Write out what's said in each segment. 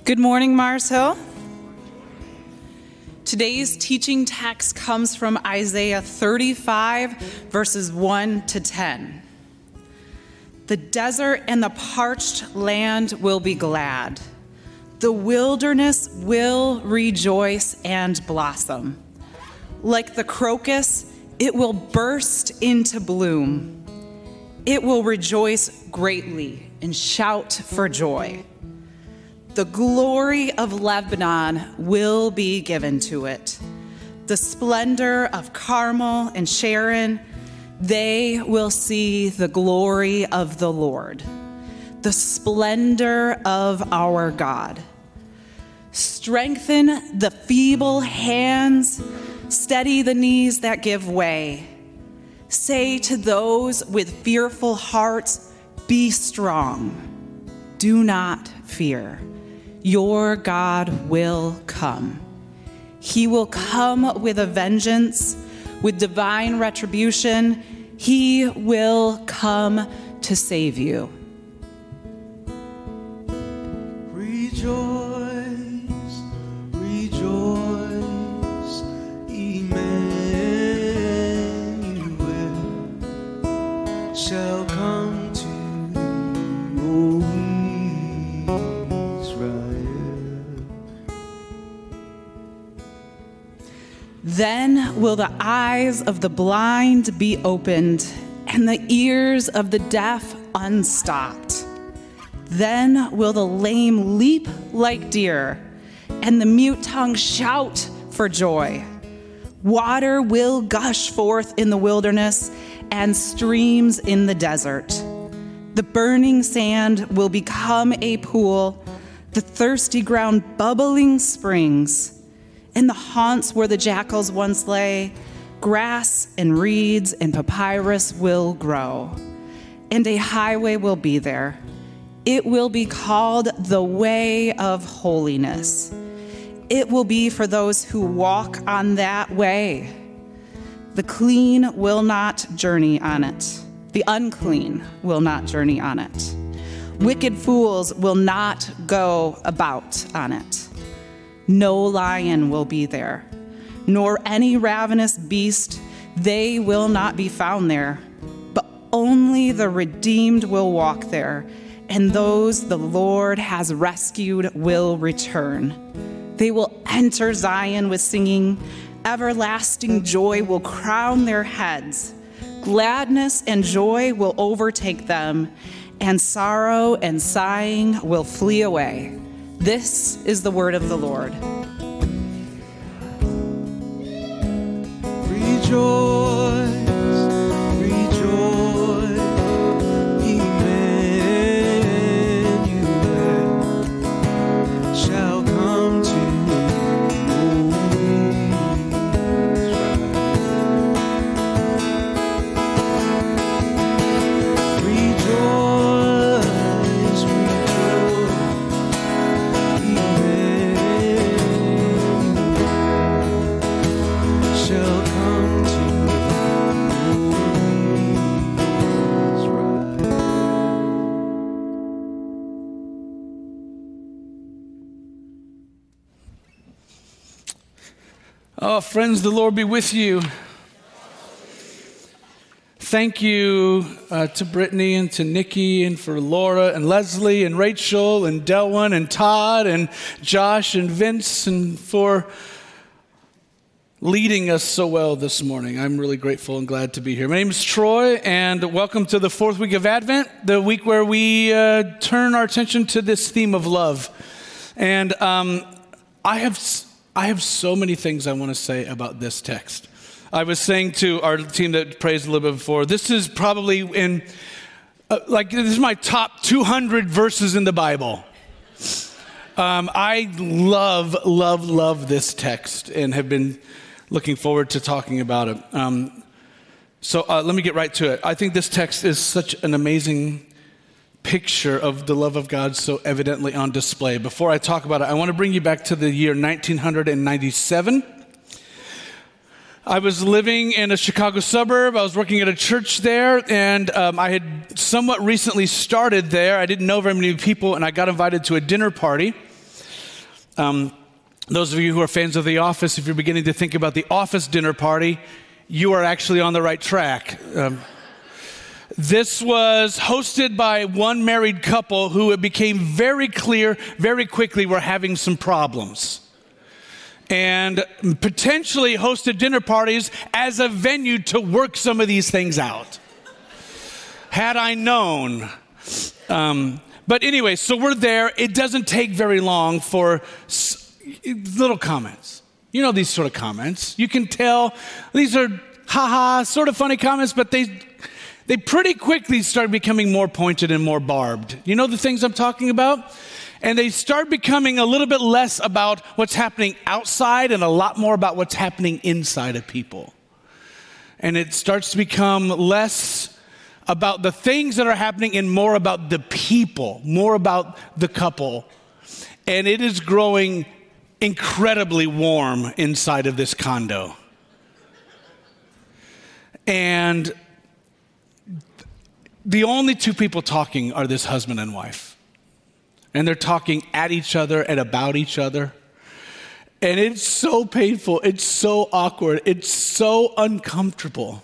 Good morning, Mars Hill. Today's teaching text comes from Isaiah 35, verses 1 to 10. The desert and the parched land will be glad. The wilderness will rejoice and blossom. Like the crocus, it will burst into bloom. It will rejoice greatly and shout for joy. The glory of Lebanon will be given to it. The splendor of Carmel and Sharon, they will see the glory of the Lord, the splendor of our God. Strengthen the feeble hands, steady the knees that give way. Say to those with fearful hearts, be strong. Do not fear. Your God will come. He will come with a vengeance, with divine retribution. He will come to save you. Rejoice, rejoice, Emmanuel shall come to you, O Israel. Then will the eyes of the blind be opened, and the ears of the deaf unstopped. Then will the lame leap like deer, and the mute tongue shout for joy. Water will gush forth in the wilderness, and streams in the desert. The burning sand will become a pool, the thirsty ground bubbling springs. In the haunts where the jackals once lay, grass and reeds and papyrus will grow, and a highway will be there. It will be called the way of holiness. It will be for those who walk on that way. The clean will not journey on it. The unclean will not journey on it. Wicked fools will not go about on it. No lion will be there, nor any ravenous beast. They will not be found there, but only the redeemed will walk there, and those the Lord has rescued will return. They will enter Zion with singing. Everlasting joy will crown their heads. Gladness and joy will overtake them, and sorrow and sighing will flee away. This is the word of the Lord. Rejoice, rejoice, Emmanuel shall come to you, Israel. Rejoice, rejoice, Emmanuel shall come to Oh, friends, the Lord be with you. Thank you to Brittany and to Nikki and for Laura and Leslie and Rachel and Delwyn and Todd and Josh and Vince and for leading us so well this morning. I'm really grateful and glad to be here. My name is Troy, and welcome to the fourth week of Advent, the week where we turn our attention to this theme of love. And I have so many things I want to say about this text. I was saying to our team that prays a little bit before, this is probably in, this is my top 200 verses in the Bible. I love this text and have been looking forward to talking about it. So let me get right to it. I think this text is such an amazing picture of the love of God so evidently on display. Before I talk about it, I want to bring you back to the year 1997. I was living in a Chicago suburb. I was working at a church there, and I had somewhat recently started there. I didn't know very many people, and I got invited to a dinner party. Those of you who are fans of The Office, if you're beginning to think about the Office dinner party, you are actually on the right track. This was hosted by one married couple who it became very clear very quickly were having some problems, and potentially hosted dinner parties as a venue to work some of these things out. Had I known. But anyway, so we're there. It doesn't take very long for little comments. You know these sort of comments. You can tell these are ha-ha, sort of funny comments, but they pretty quickly start becoming more pointed and more barbed. You know the things I'm talking about? And they start becoming a little bit less about what's happening outside and a lot more about what's happening inside of people. And it starts to become less about the things that are happening and more about the people, more about the couple. And it is growing incredibly warm inside of this condo. And the only two people talking are this husband and wife. And they're talking at each other and about each other. And it's so painful. It's so awkward. It's so uncomfortable.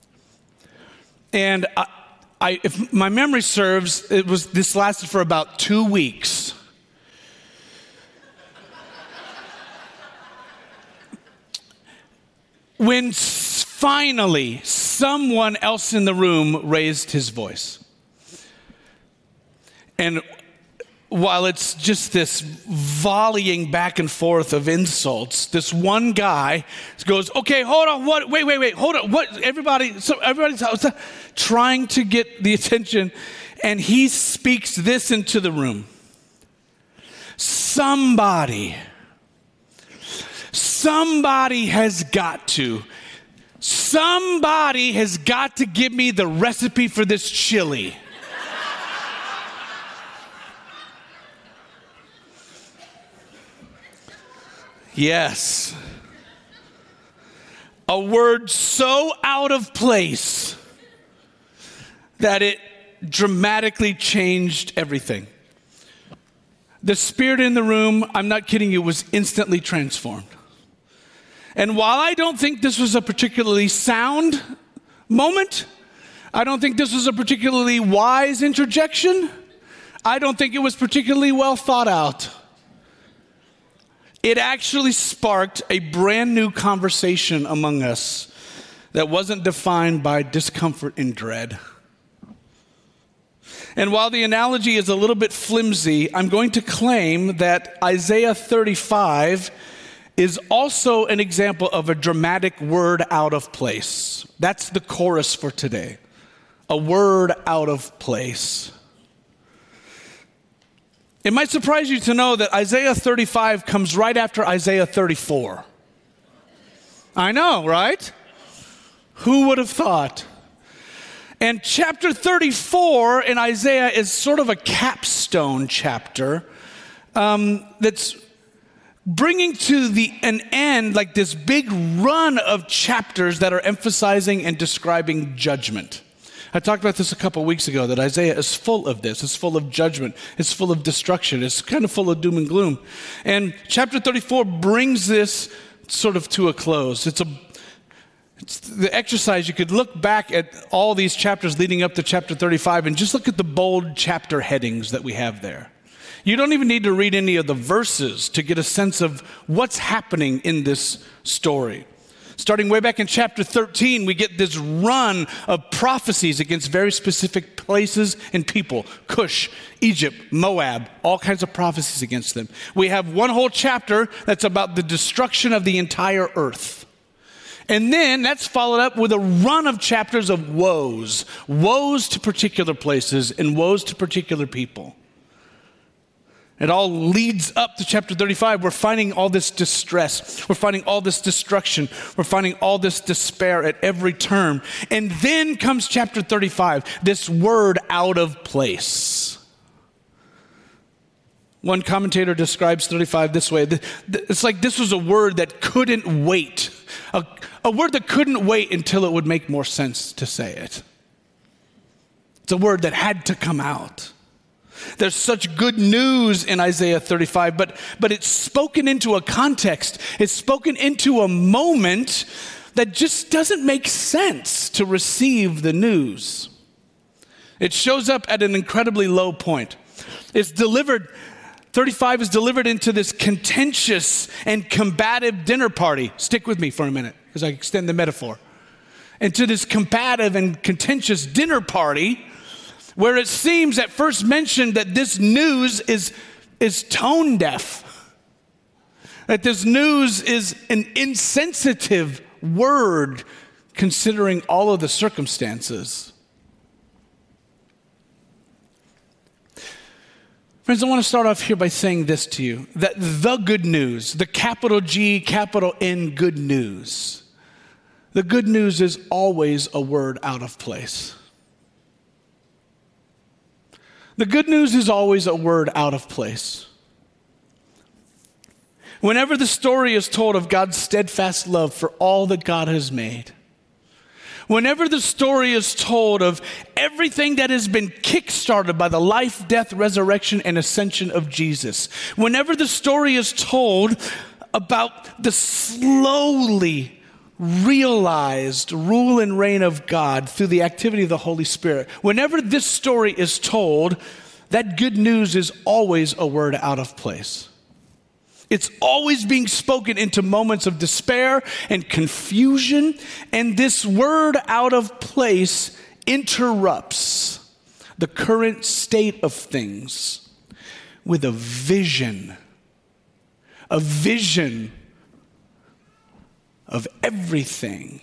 And if my memory serves, this lasted for about 2 weeks. When finally someone else in the room raised his voice. And while it's just this volleying back and forth of insults, this one guy goes, okay, hold on, what, wait, hold on, what, everybody's trying to get the attention, and he speaks this into the room. Somebody has got to give me the recipe for this chili. Yes. A word so out of place that it dramatically changed everything. The spirit in the room, I'm not kidding you, was instantly transformed. And while I don't think this was a particularly sound moment, I don't think this was a particularly wise interjection, I don't think it was particularly well thought out. It actually sparked a brand new conversation among us that wasn't defined by discomfort and dread. And while the analogy is a little bit flimsy, I'm going to claim that Isaiah 35 is also an example of a dramatic word out of place. That's the chorus for today. A word out of place. It might surprise you to know that Isaiah 35 comes right after Isaiah 34. I know, right? Who would have thought? And chapter 34 in Isaiah is sort of a capstone chapter that's bringing to an end like this big run of chapters that are emphasizing and describing judgment. I talked about this a couple weeks ago, that Isaiah is full of this. It's full of judgment. It's full of destruction. It's kind of full of doom and gloom. And chapter 34 brings this sort of to a close. It's the exercise. You could look back at all these chapters leading up to chapter 35 and just look at the bold chapter headings that we have there. You don't even need to read any of the verses to get a sense of what's happening in this story. Starting way back in chapter 13, we get this run of prophecies against very specific places and people. Cush, Egypt, Moab, all kinds of prophecies against them. We have one whole chapter that's about the destruction of the entire earth. And then that's followed up with a run of chapters of woes. Woes to particular places and woes to particular people. It all leads up to chapter 35. We're finding all this distress. We're finding all this destruction. We're finding all this despair at every turn. And then comes chapter 35, this word out of place. One commentator describes 35 this way. It's like this was a word that couldn't wait. A word that couldn't wait until it would make more sense to say it. It's a word that had to come out. There's such good news in Isaiah 35, but it's spoken into a context. It's spoken into a moment that just doesn't make sense to receive the news. It shows up at an incredibly low point. 35 is delivered into this contentious and combative dinner party. Stick with me for a minute as I extend the metaphor. Into this combative and contentious dinner party where it seems at first mention that this news is tone deaf. That this news is an insensitive word considering all of the circumstances. Friends, I want to start off here by saying this to you, that the good news, the capital G, capital N good news, the good news is always a word out of place. The good news is always a word out of place. Whenever the story is told of God's steadfast love for all that God has made, whenever the story is told of everything that has been kickstarted by the life, death, resurrection, and ascension of Jesus, whenever the story is told about the slowly realized rule and reign of God through the activity of the Holy Spirit, whenever this story is told, that good news is always a word out of place. It's always being spoken into moments of despair and confusion, and this word out of place interrupts the current state of things with a vision of everything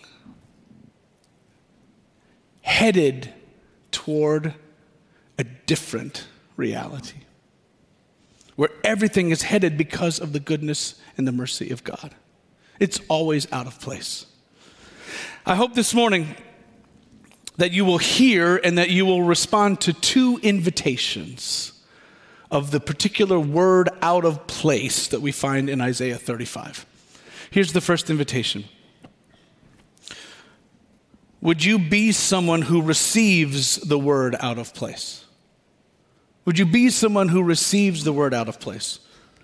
headed toward a different reality, where everything is headed because of the goodness and the mercy of God. It's always out of place. I hope this morning that you will hear and that you will respond to two invitations of the particular word out of place that we find in Isaiah 35. Here's the first invitation. Would you be someone who receives the word out of place? Would you be someone who receives the word out of place?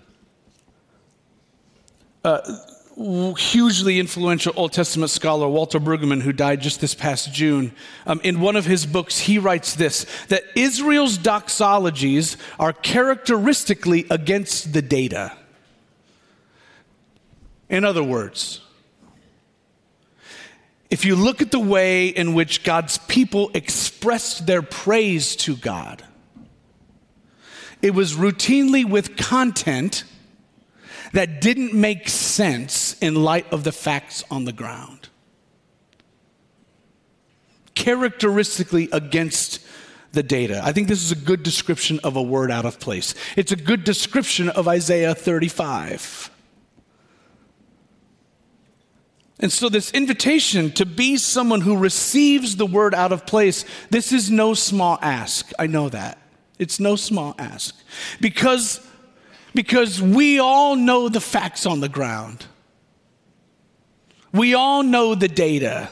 Hugely influential Old Testament scholar Walter Brueggemann, who died just this past June, in one of his books, he writes this, that Israel's doxologies are characteristically against the data. In other words, if you look at the way in which God's people expressed their praise to God, it was routinely with content that didn't make sense in light of the facts on the ground. Characteristically against the data. I think this is a good description of a word out of place. It's a good description of Isaiah 35. And so this invitation to be someone who receives the word out of place, this is no small ask. I know that. It's no small ask. Because we all know the facts on the ground. We all know the data.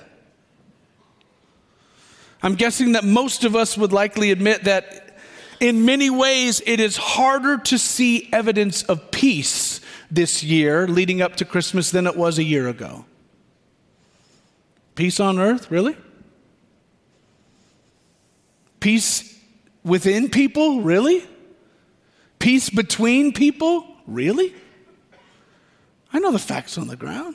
I'm guessing that most of us would likely admit that in many ways it is harder to see evidence of peace this year leading up to Christmas than it was a year ago. Peace on earth, really? Peace within people, really? Peace between people, really? I know the facts on the ground.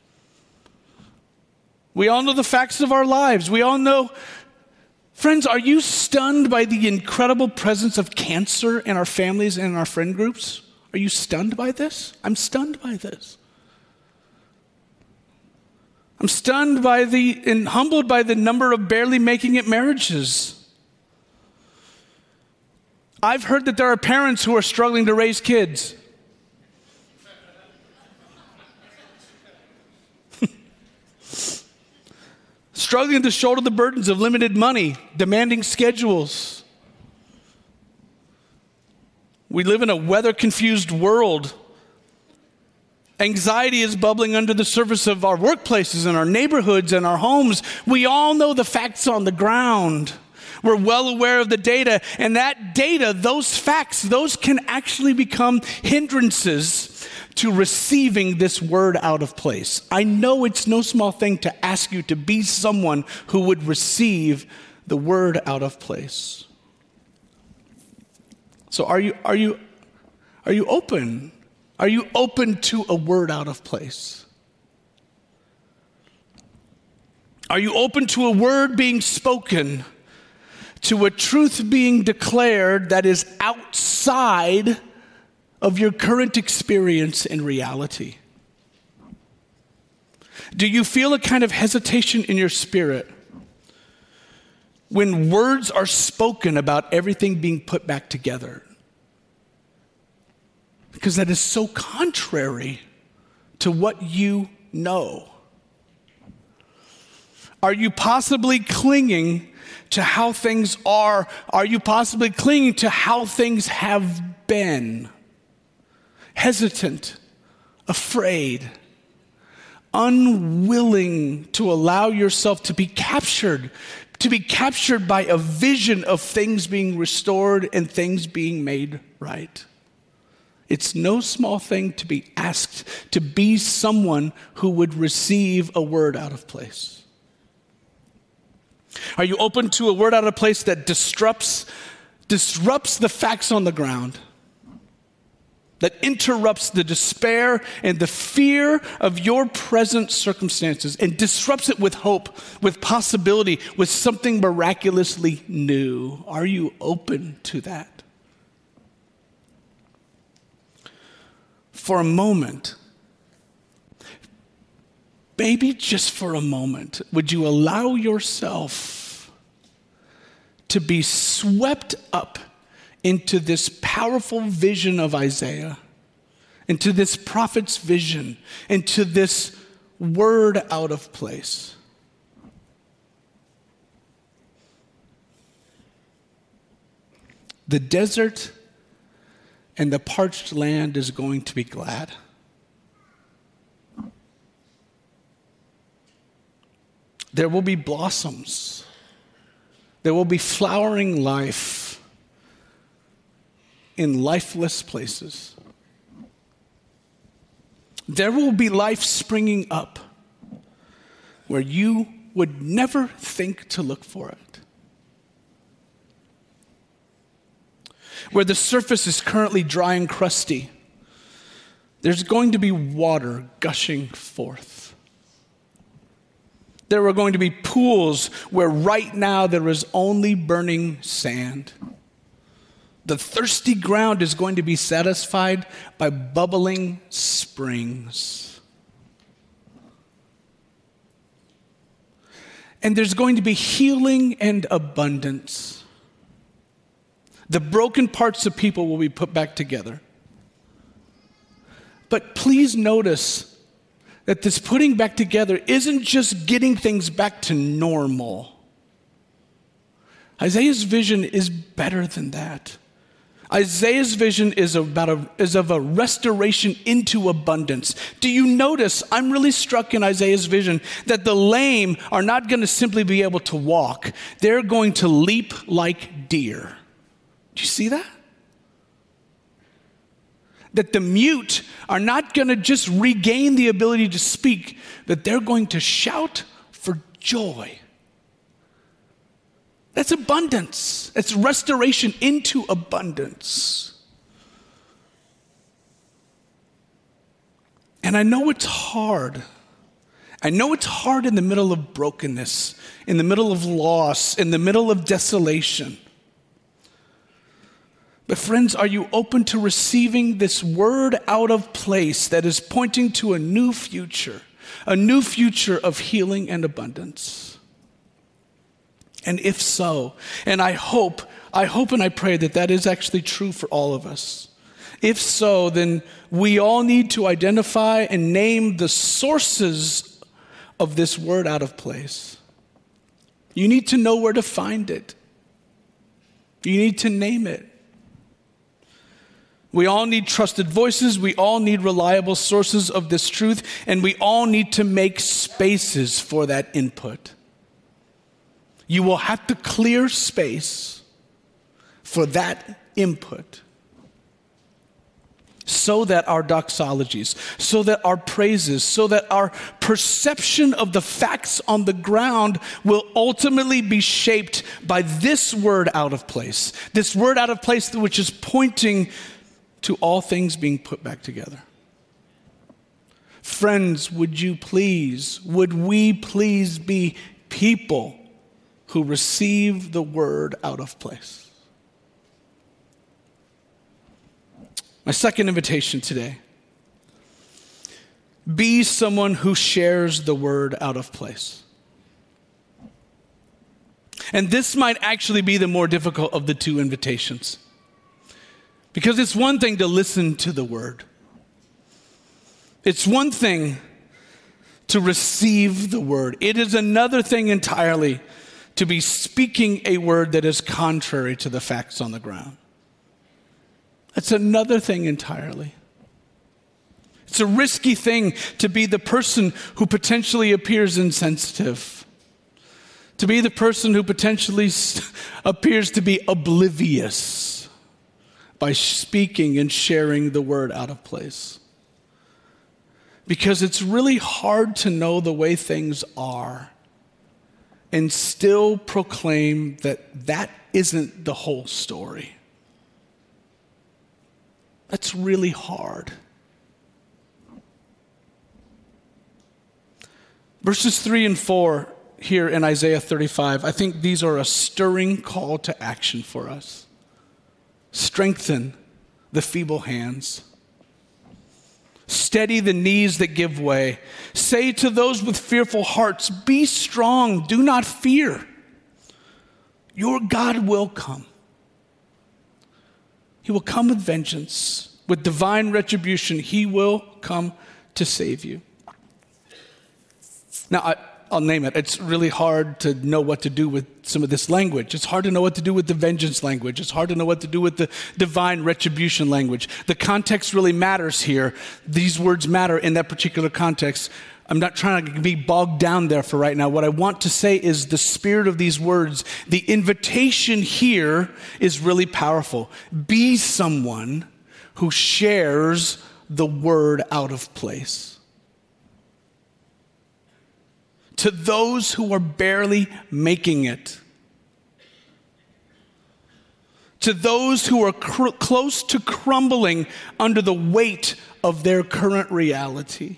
We all know the facts of our lives. We all know. Friends, are you stunned by the incredible presence of cancer in our families and in our friend groups? Are you stunned by this? I'm stunned by this. I'm stunned by and humbled by the number of barely making it marriages. I've heard that there are parents who are struggling to raise kids. Struggling to shoulder the burdens of limited money, demanding schedules. We live in a weather-confused world. Anxiety is bubbling under the surface of our workplaces and our neighborhoods and our homes. We all know the facts on the ground. We're well aware of the data, and that data, those facts, those can actually become hindrances to receiving this word out of place. I know it's no small thing to ask you to be someone who would receive the word out of place. So are you open? Are you open to a word out of place? Are you open to a word being spoken, to a truth being declared that is outside of your current experience and reality? Do you feel a kind of hesitation in your spirit when words are spoken about everything being put back together? Because that is so contrary to what you know. Are you possibly clinging to how things are? Are you possibly clinging to how things have been? Hesitant, afraid, unwilling to allow yourself to be captured by a vision of things being restored and things being made right. It's no small thing to be asked to be someone who would receive a word out of place. Are you open to a word out of place that disrupts the facts on the ground? That interrupts the despair and the fear of your present circumstances and disrupts it with hope, with possibility, with something miraculously new? Are you open to that? For a moment, maybe just for a moment, would you allow yourself to be swept up into this powerful vision of Isaiah, into this prophet's vision, into this word out of place? The desert and the parched land is going to be glad. There will be blossoms. There will be flowering life in lifeless places. There will be life springing up where you would never think to look for it. Where the surface is currently dry and crusty, there's going to be water gushing forth. There are going to be pools where right now there is only burning sand. The thirsty ground is going to be satisfied by bubbling springs. And there's going to be healing and abundance. The broken parts of people will be put back together. But please notice that this putting back together isn't just getting things back to normal. Isaiah's vision is better than that. Isaiah's vision is of a restoration into abundance. Do you notice, I'm really struck in Isaiah's vision, that the lame are not going to simply be able to walk. They're going to leap like deer. Do you see that? That the mute are not going to just regain the ability to speak, but they're going to shout for joy. That's abundance. It's restoration into abundance. And I know it's hard. I know it's hard in the middle of brokenness, in the middle of loss, in the middle of desolation. But friends, are you open to receiving this word out of place that is pointing to a new future of healing and abundance? And if so, and I hope and I pray that that is actually true for all of us. If so, then we all need to identify and name the sources of this word out of place. You need to know where to find it. You need to name it. We all need trusted voices. We all need reliable sources of this truth. And we all need to make spaces for that input. You will have to clear space for that input so that our doxologies, so that our praises, so that our perception of the facts on the ground will ultimately be shaped by this word out of place. This word out of place which is pointing to all things being put back together. Friends, would we please be people who receive the word out of place? My second invitation today: be someone who shares the word out of place. And this might actually be the more difficult of the two invitations, because it's one thing to listen to the word. It's one thing to receive the word. It is another thing entirely to be speaking a word that is contrary to the facts on the ground. It's another thing entirely. It's a risky thing to be the person who potentially appears insensitive, to be the person who potentially appears to be oblivious by speaking and sharing the word out of place. Because it's really hard to know the way things are and still proclaim that that isn't the whole story. That's really hard. Verses 3 and 4 here in Isaiah 35, I think these are a stirring call to action for us. Strengthen the feeble hands. Steady the knees that give way. Say to those with fearful hearts, be strong, do not fear. Your God will come. He will come with vengeance, with divine retribution. He will come to save you. Now, I'll name it. It's really hard to know what to do with some of this language. It's hard to know what to do with the vengeance language. It's hard to know what to do with the divine retribution language. The context really matters here. These words matter in that particular context. I'm not trying to be bogged down there for right now. What I want to say is the spirit of these words, the invitation here is really powerful. Be someone who shares the word out of place. To those who are barely making it. To those who are close to crumbling under the weight of their current reality.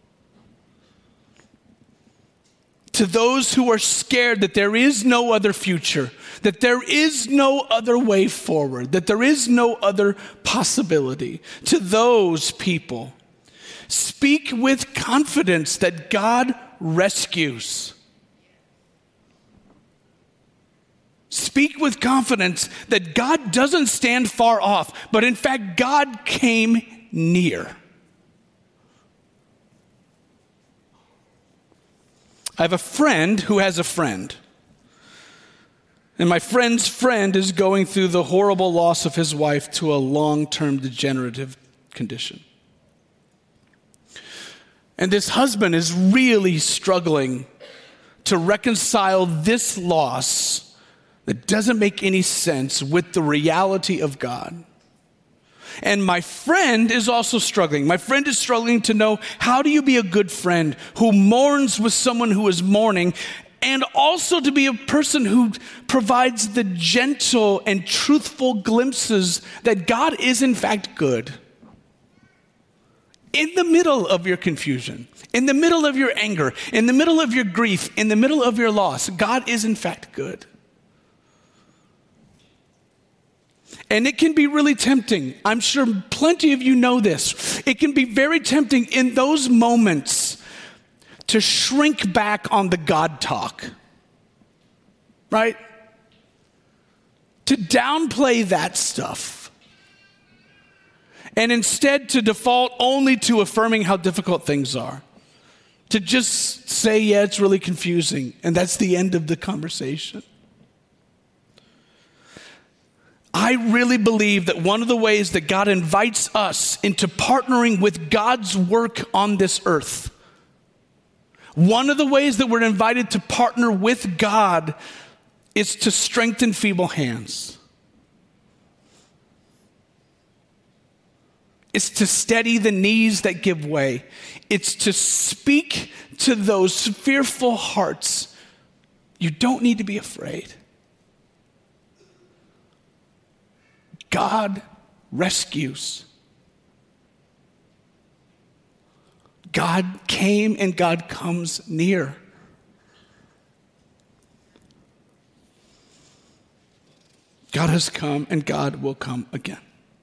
To those who are scared that there is no other future, that there is no other way forward, that there is no other possibility. To those people, speak with confidence that God rescues. Speak with confidence that God doesn't stand far off, but in fact, God came near. I have a friend who has a friend. And my friend's friend is going through the horrible loss of his wife to a long-term degenerative condition. And this husband is really struggling to reconcile this loss that doesn't make any sense with the reality of God. And my friend is also struggling. My friend is struggling to know, how do you be a good friend who mourns with someone who is mourning, and also to be a person who provides the gentle and truthful glimpses that God is in fact good. In the middle of your confusion, in the middle of your anger, in the middle of your grief, in the middle of your loss, God is in fact good. And it can be really tempting. I'm sure plenty of you know this. It can be very tempting in those moments to shrink back on the God talk, right? To downplay that stuff. And instead to default only to affirming how difficult things are. To just say, yeah, it's really confusing. And that's the end of the conversation. I really believe that one of the ways that God invites us into partnering with God's work on this earth, one of the ways that we're invited to partner with God It's to strengthen feeble hands. It's to steady the knees that give way. It's to speak to those fearful hearts. You don't need to be afraid. God rescues. God came and God comes near. God has come and God will come again.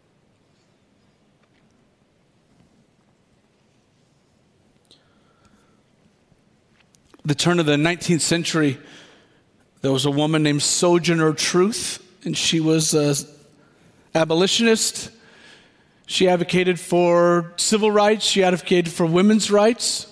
The turn of the 19th century, there was a woman named Sojourner Truth, and she was an abolitionist. She advocated for civil rights. She advocated for women's rights.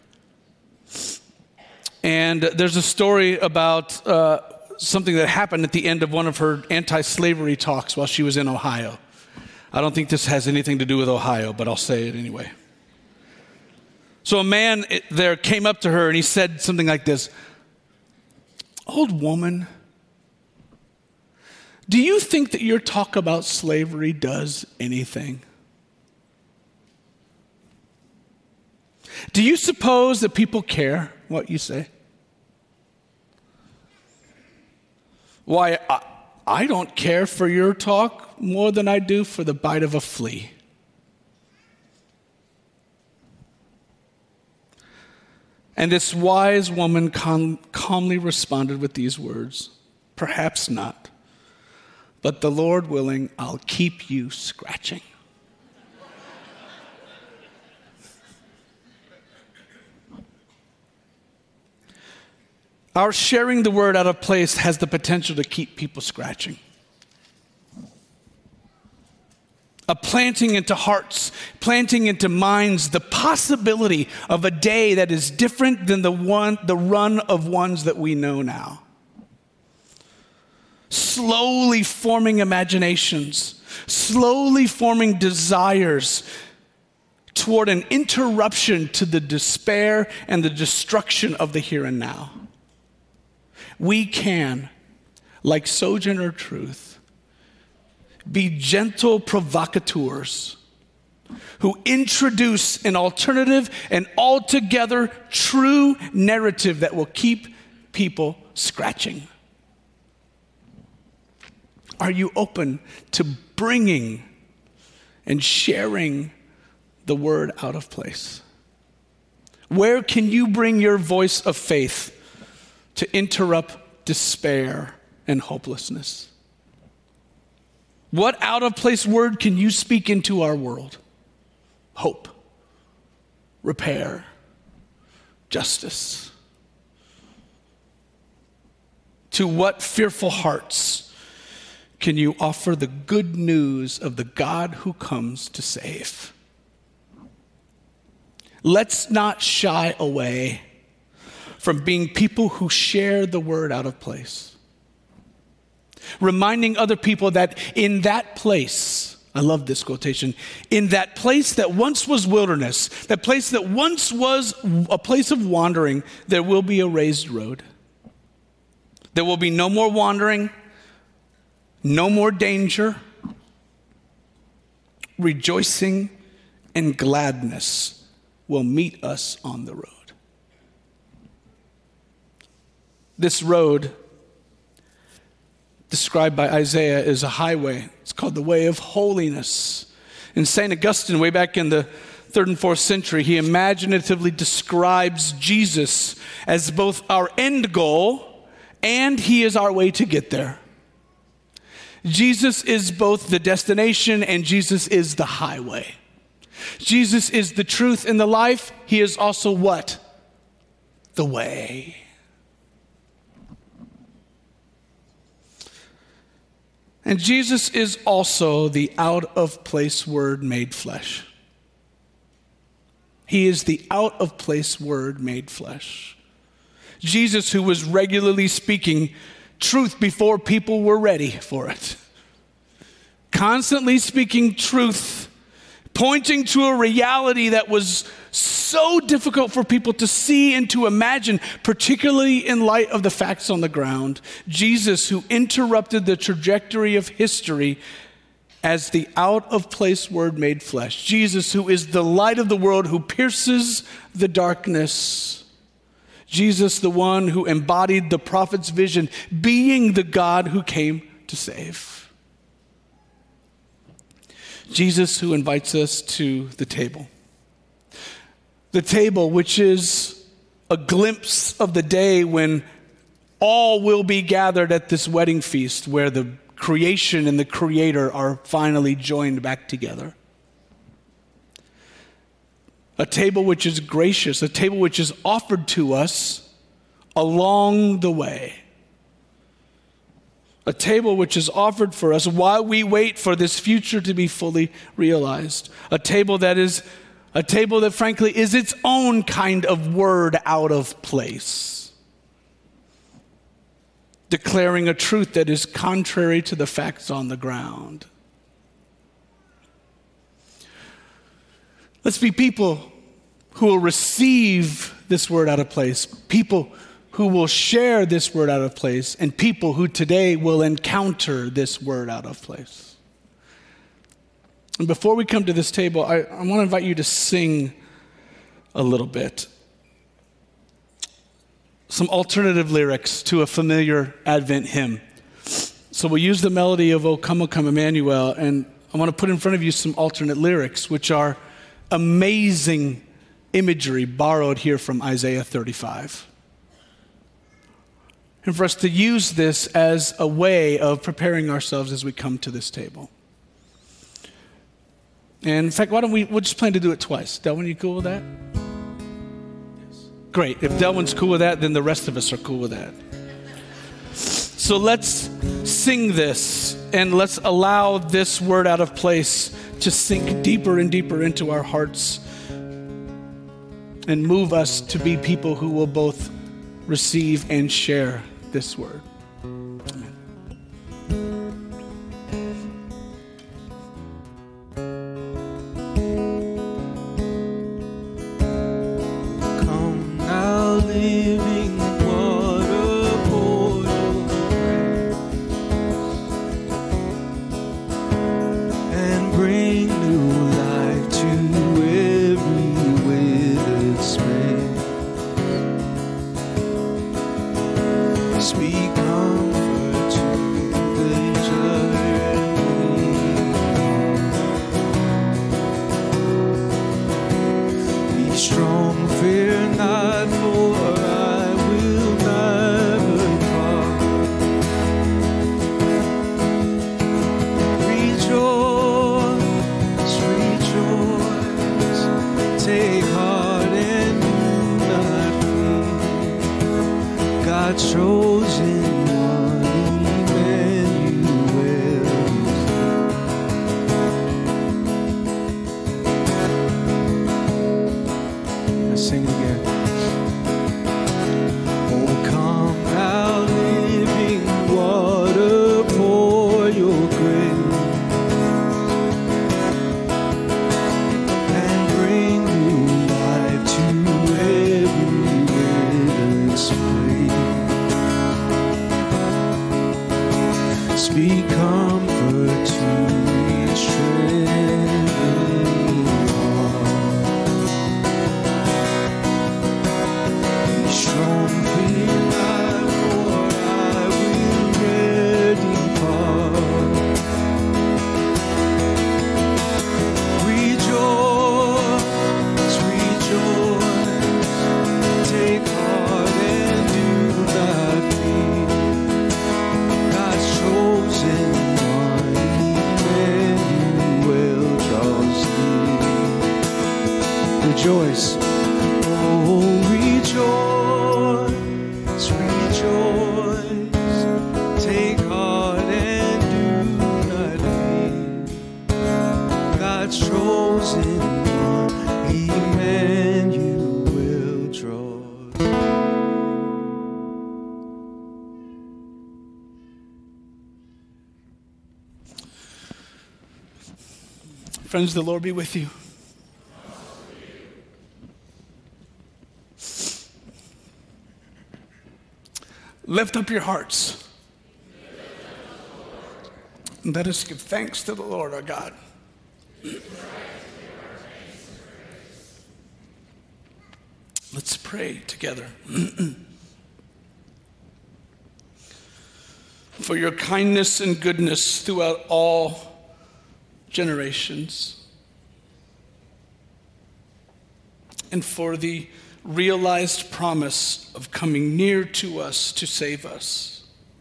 And there's a story about something that happened at the end of one of her anti-slavery talks while she was in Ohio. I don't think this has anything to do with Ohio, but I'll say it anyway. So a man there came up to her and he said something like this, "Old woman, do you think that your talk about slavery does anything? Do you suppose that people care what you say?" "Why, I don't care for your talk more than I do for the bite of a flea." And this wise woman calmly responded with these words, "Perhaps not, but the Lord willing, I'll keep you scratching." Our sharing the word out of place has the potential to keep people scratching. A planting into hearts, planting into minds the possibility of a day that is different than the run of ones that we know now. Slowly forming imaginations, slowly forming desires toward an interruption to the despair and the destruction of the here and now. We can, like Sojourner Truth, be gentle provocateurs who introduce an alternative and altogether true narrative that will keep people scratching. Are you open to bringing and sharing the word out of place? Where can you bring your voice of faith to interrupt despair and hopelessness? What out of place word can you speak into our world? Hope, repair, justice. To what fearful hearts can you offer the good news of the God who comes to save? Let's not shy away from being people who share the word out of place. Reminding other people that in that place, I love this quotation, in that place that once was wilderness, that place that once was a place of wandering, there will be a raised road. There will be no more wandering, no more danger. Rejoicing and gladness will meet us on the road. This road, described by Isaiah, is a highway. It's called the way of holiness. And St. Augustine, way back in the 3rd and 4th century, he imaginatively describes Jesus as both our end goal and he is our way to get there. Jesus is both the destination and Jesus is the highway. Jesus is the truth and the life. He is also what? The way. And Jesus is also the out-of-place word made flesh. He is the out-of-place word made flesh. Jesus, who was regularly speaking truth before people were ready for it. Constantly speaking truth, pointing to a reality that was so difficult for people to see and to imagine, particularly in light of the facts on the ground. Jesus, who interrupted the trajectory of history as the out-of-place word made flesh. Jesus, who is the light of the world, who pierces the darkness. Jesus, the one who embodied the prophet's vision, being the God who came to save. Jesus, who invites us to the table. The table, which is a glimpse of the day when all will be gathered at this wedding feast, where the creation and the Creator are finally joined back together. A table which is gracious, a table which is offered to us along the way. A table which is offered for us while we wait for this future to be fully realized. A table that frankly is its own kind of word out of place. Declaring a truth that is contrary to the facts on the ground. Let's be people who will receive this word out of place, people who will share this word out of place, and people who today will encounter this word out of place. And before we come to this table, I want to invite you to sing a little bit. Some alternative lyrics to a familiar Advent hymn. So we'll use the melody of O Come, Emmanuel, and I want to put in front of you some alternate lyrics, which are amazing imagery borrowed here from Isaiah 35. And for us to use this as a way of preparing ourselves as we come to this table. And in fact, we'll just plan to do it twice. Delwyn, you cool with that? Yes. Great. If Delwyn's cool with that, then the rest of us are cool with that. So let's sing this and let's allow this word out of place to sink deeper and deeper into our hearts and move us to be people who will both receive and share this word. Amen. Come now, living water, pour your grace and bring new life to every withered space. Speak comfort to the journey. Be strong, fear not, for I will never part. Rejoice, rejoice, take heart and do not fear. God's chosen one, Emmanuel. Let's sing it again. Oh, come now, living water, pour your grace and bring new life to every withered space. Speak comfort to each trembling heart. Be strong, fear not, for I will ready part. Rejoice, rejoice, take heart and do not fear. God's chosen one, Emmanuel, draws near. Rejoice, oh rejoice, rejoice, take heart and do not fear. God's chosen one, Emmanuel, draws. Friends, the Lord be with you. Lift up your hearts. And let us give thanks to the Lord our God. Let's pray together. For your kindness and goodness throughout all generations, and for the realized promise of coming near to us to save us,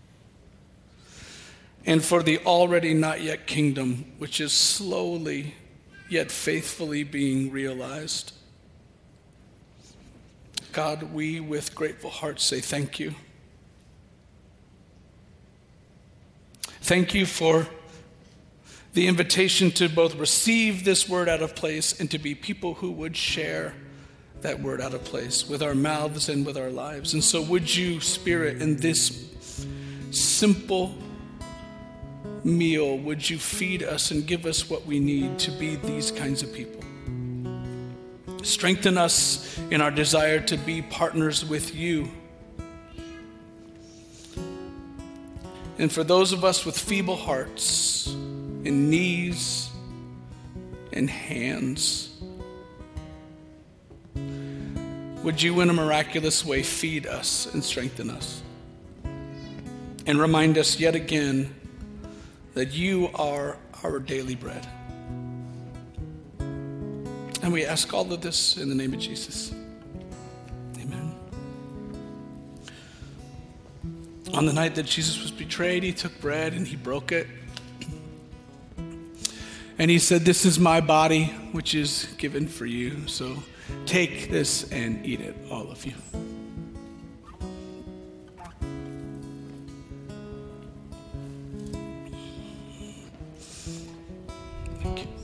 and for the already not yet kingdom, which is slowly yet faithfully being realized. God, we with grateful hearts say thank you. Thank you for the invitation to both receive this word out of place and to be people who would share that word out of place with our mouths and with our lives. And so would you, Spirit, in this simple meal, would you feed us and give us what we need to be these kinds of people? Strengthen us in our desire to be partners with you. And for those of us with feeble hearts and knees and hands, would you in a miraculous way feed us and strengthen us and remind us yet again that you are our daily bread. And we ask all of this in the name of Jesus. Amen. On the night that Jesus was betrayed, he took bread and he broke it. And he said, "This is my body, which is given for you. So take this and eat it, all of you." Thank you.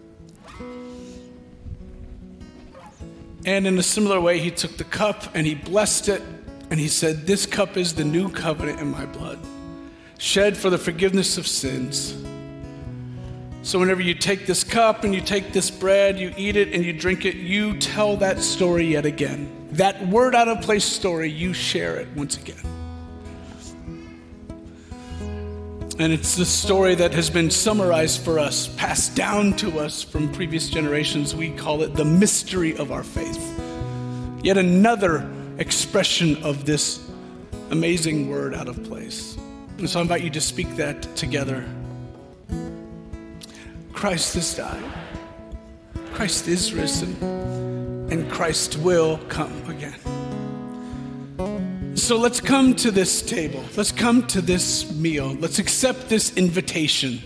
And in a similar way, he took the cup and he blessed it. And he said, "This cup is the new covenant in my blood, shed for the forgiveness of sins." So whenever you take this cup and you take this bread, you eat it and you drink it, you tell that story yet again. That word out of place story, you share it once again. And it's the story that has been summarized for us, passed down to us from previous generations. We call it the mystery of our faith. Yet another expression of this amazing word out of place. And so I invite you to speak that together. Christ has died. Christ is risen. And Christ will come again. So let's come to this table. Let's come to this meal. Let's accept this invitation.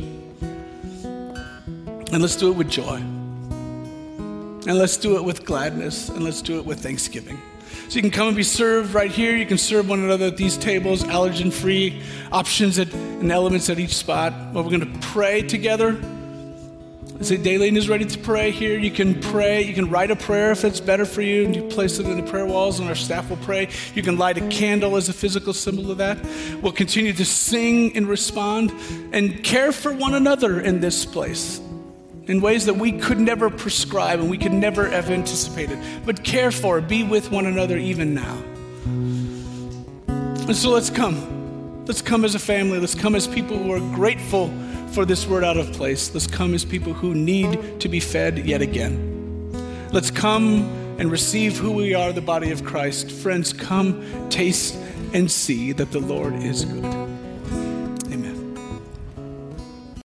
And let's do it with joy. And let's do it with gladness. And let's do it with thanksgiving. So you can come and be served right here. You can serve one another at these tables, allergen-free options and elements at each spot. Well, we're going to pray together. I say Daylene is ready to pray here. You can pray. You can write a prayer if it's better for you, and you place it in the prayer walls, and our staff will pray. You can light a candle as a physical symbol of that. We'll continue to sing and respond and care for one another in this place in ways that we could never prescribe and we could never have anticipated. But care for, be with one another even now. And so let's come. Let's come as a family. Let's come as people who are grateful for this word out of place. Let's come as people who need to be fed yet again. Let's come and receive who we are, the body of Christ. Friends, come, taste, and see that the Lord is good.